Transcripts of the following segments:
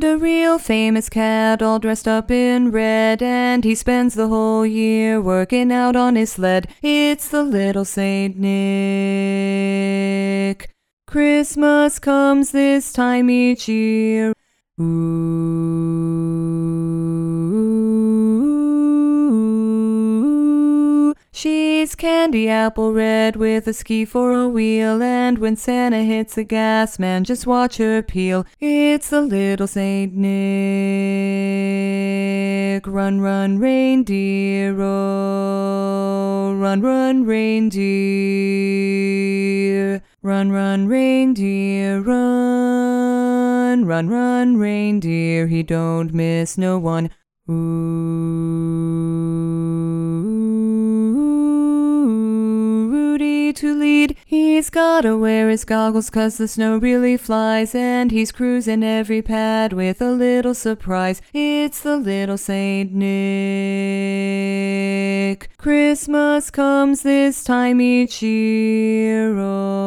And a real famous cat all dressed up in red, and he spends the whole year working out on his sled. It's the little Saint Nick. Christmas comes this time each year. Ooh, she's candy apple red with a ski for a wheel, and when Santa hits the gas, man, just watch her peel. It's the little Saint Nick. Run, run, reindeer, oh, run, run, reindeer. Run, run, reindeer, run, run, run, reindeer, he don't miss no one. Ooh, Rudy to lead, he's gotta wear his goggles 'cause the snow really flies, and he's cruising every pad with a little surprise. It's the little Saint Nick. Christmas comes this time each year.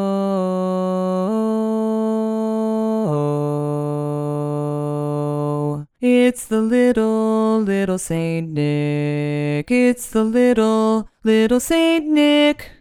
Oh, it's the little Saint Nick. It's the little Saint Nick.